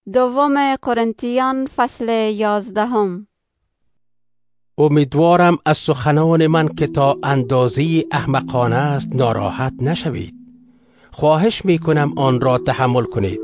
دوم قرنتیان فصل 11. امیدوارم از سخنان من که تا اندازه احمقانه است ناراحت نشوید. خواهش میکنم آن را تحمل کنید.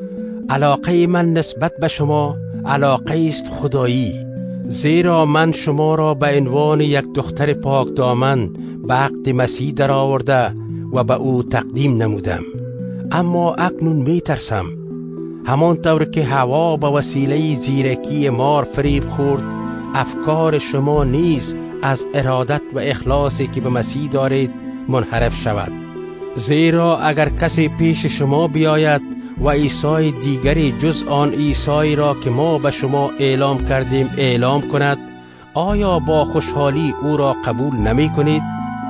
علاقه من نسبت به شما علاقه است خدایی، زیرا من شما را به عنوان یک دختر پاک دامن به عقد مسیح در آورده و به او تقدیم نمودم. اما اکنون میترسم همانطور که حوا به وسیله زیرکی مار فریب خورد، افکار شما نیز از ارادت و اخلاصی که به مسیح دارید منحرف شود. زیرا اگر کسی پیش شما بیاید و عیسی دیگری جز آن عیسی را که ما به شما اعلام کردیم اعلام کند، آیا با خوشحالی او را قبول نمی کنید؟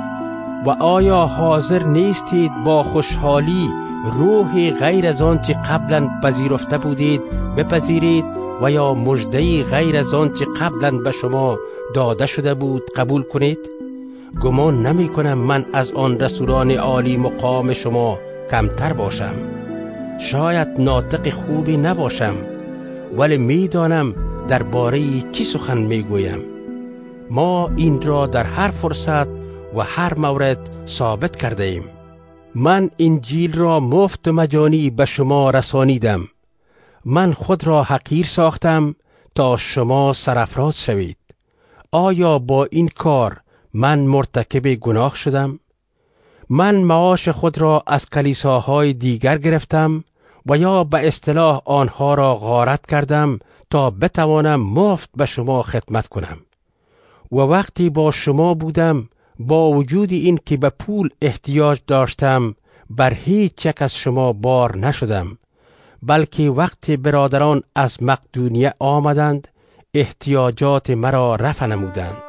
و آیا حاضر نیستید با خوشحالی روحی غیر از آنچه قبلا پذیرفته بودید بپذیرید و یا مژده‌ای غیر از آنچه قبلا به شما داده شده بود قبول کنید؟ گمان نمی کنم من از آن رسولان عالی مقام شما کمتر باشم. شاید ناطق خوبی نباشم، ولی می دانم درباره چی سخن می گویم. ما این را در هر فرصت و هر مورد ثابت کرده ایم. من انجیل را مفت مجانی به شما رسانیدم. من خود را حقیر ساختم تا شما سرافراز شوید. آیا با این کار من مرتکب گناه شدم؟ من معاش خود را از کلیساهای دیگر گرفتم و یا به اصطلاح آنها را غارت کردم تا بتوانم مفت به شما خدمت کنم. و وقتی با شما بودم، با وجود این که به پول احتیاج داشتم، بر هیچ یک از شما بار نشدم، بلکه وقتی برادران از مقدونیه آمدند احتیاجات مرا رفع نمودند.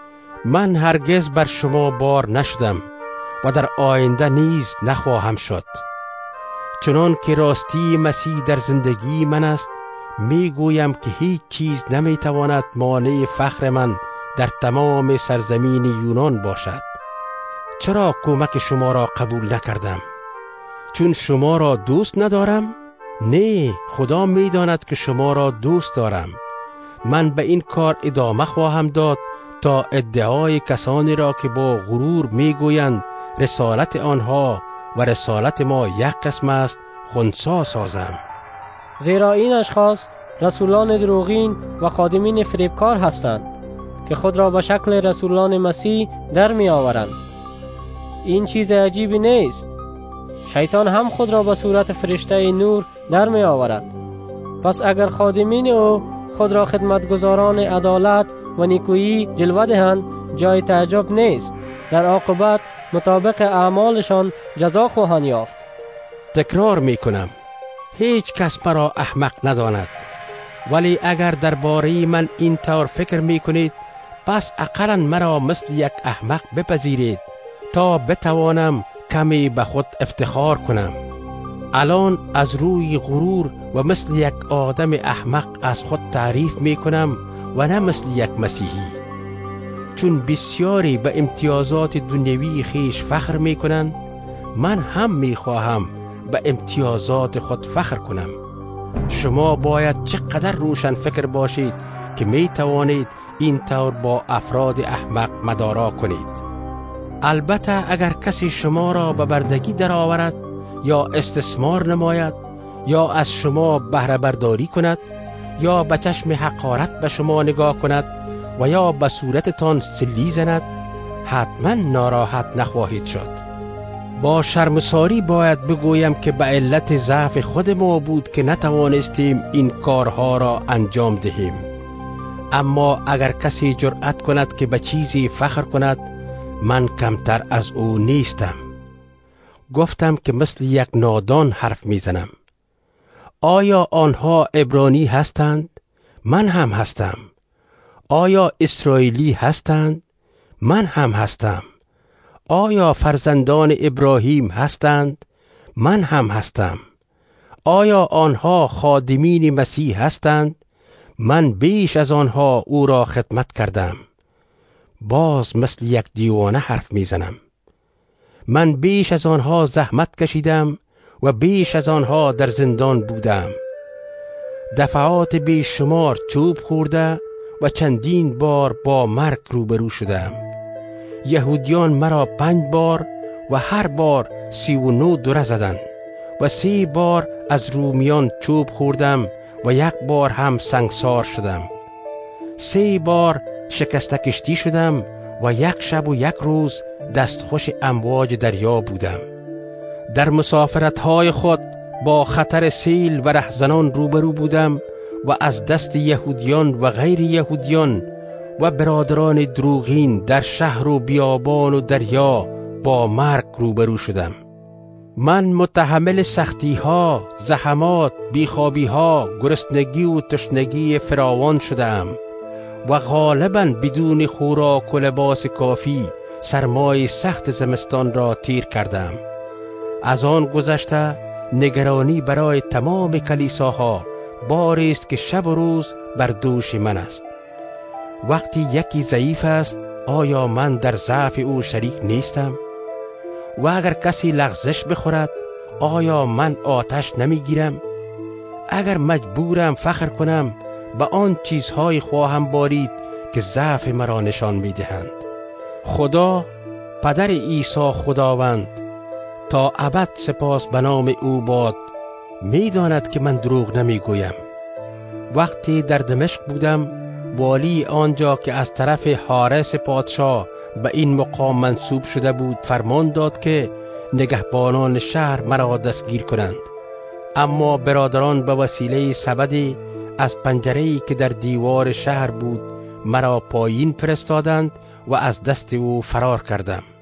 من هرگز بر شما بار نشدم و در آینده نیز نخواهم شد. چنان که راستی مسیح در زندگی من است، میگویم که هیچ چیز نمیتواند مانع فخر من در تمام سرزمین یونان باشد. چرا کمک شما را قبول نکردم؟ چون شما را دوست ندارم؟ نه، خدا میداند که شما را دوست دارم. من به این کار ادامه خواهم داد تا ادعای کسانی را که با غرور میگویند رسالت آنها و رسالت ما یک قسم است خنثی سازم. زیرا این اشخاص رسولان دروغین و خادمین فریبکار هستند که خود را به شکل رسولان مسیح در می آورند. این چیز عجیبی نیست. شیطان هم خود را به صورت فرشته نور در می آورد. پس اگر خادمین او خود را خدمتگزاران عدالت و نیکویی جلوه دهند، جای تعجب نیست. در عاقبت مطابق اعمالشان جزا خواهند یافت. تکرار می کنم، هیچ کس مرا احمق نداند. ولی اگر درباره من این طور فکر می کنید، پس اقلاً مرا مثل یک احمق بپذیرید تا بتوانم کمی به خود افتخار کنم. الان از روی غرور و مثل یک آدم احمق از خود تعریف می کنم و نه مثل یک مسیحی. چون بسیاری به امتیازات دنیوی خیش فخر می کنند، من هم می خواهم به امتیازات خود فخر کنم. شما باید چقدر روشن فکر باشید که می توانید این طور با افراد احمق مدارا کنید. البته اگر کسی شما را به بردگی درآورد یا استثمار نماید یا از شما بهره برداری کند یا به چشم حقارت به شما نگاه کند و یا به صورتتان سلی زند، حتما ناراحت نخواهید شد. با شرمساری باید بگویم که به علت ضعف خود ما بود که نتوانستیم این کارها را انجام دهیم. اما اگر کسی جرأت کند که به چیزی فخر کند، من کمتر از او نیستم. گفتم که مثل یک نادان حرف میزنم. آیا آنها عبرانی هستند؟ من هم هستم. آیا اسرائیلی هستند؟ من هم هستم. آیا فرزندان ابراهیم هستند؟ من هم هستم. آیا آنها خادمین مسیح هستند؟ من بیش از آنها او را خدمت کردم. باز مثل یک دیوانه حرف میزنم. من بیش از آنها زحمت کشیدم و بیش از آنها در زندان بودم. دفعات بیشمار چوب خورده و چندین بار با مرگ روبرو شدم. یهودیان مرا 5 بار و هر بار 39 دره زدند و 3 بار از رومیان چوب خوردم و 1 بار هم سنگسار شدم. 3 بار شکسته کشتی شدم و 1 شب و 1 روز دستخوش امواج دریا بودم. در مسافرت‌های خود با خطر سیل و رهزنان روبرو بودم و از دست یهودیان و غیر یهودیان و برادران دروغین در شهر و بیابان و دریا با مرگ روبرو شدم. من متحمل سختی‌ها، زحمات، بیخوابی‌ها، گرسنگی و تشنگی فراوان شدم و غالباً بدون خوراک و لباس کافی سرمای سخت زمستان را تیر کردم. از آن گذشته نگرانی برای تمام کلیساها باری است که شب و روز بر دوش من است. وقتی یکی ضعیف است، آیا من در ضعف او شریک نیستم؟ و اگر کسی لغزش بخورد، آیا من آتش نمیگیرم؟ اگر مجبورم فخر کنم، به آن چیزهای خواهم بارید که ضعف مرا نشان میدهند. خدا پدر عیسی خداوند تا ابد سپاس به نام او باد میداند که من دروغ نمیگویم. وقتی در دمشق بودم، والی آنجا که از طرف حارس پادشاه به این مقام منصوب شده بود فرمان داد که نگهبانان شهر مرا دستگیر کنند. اما برادران به وسیله سبدی از پنجره‌ای که در دیوار شهر بود مرا پایین فرستادند و از دست او فرار کردم.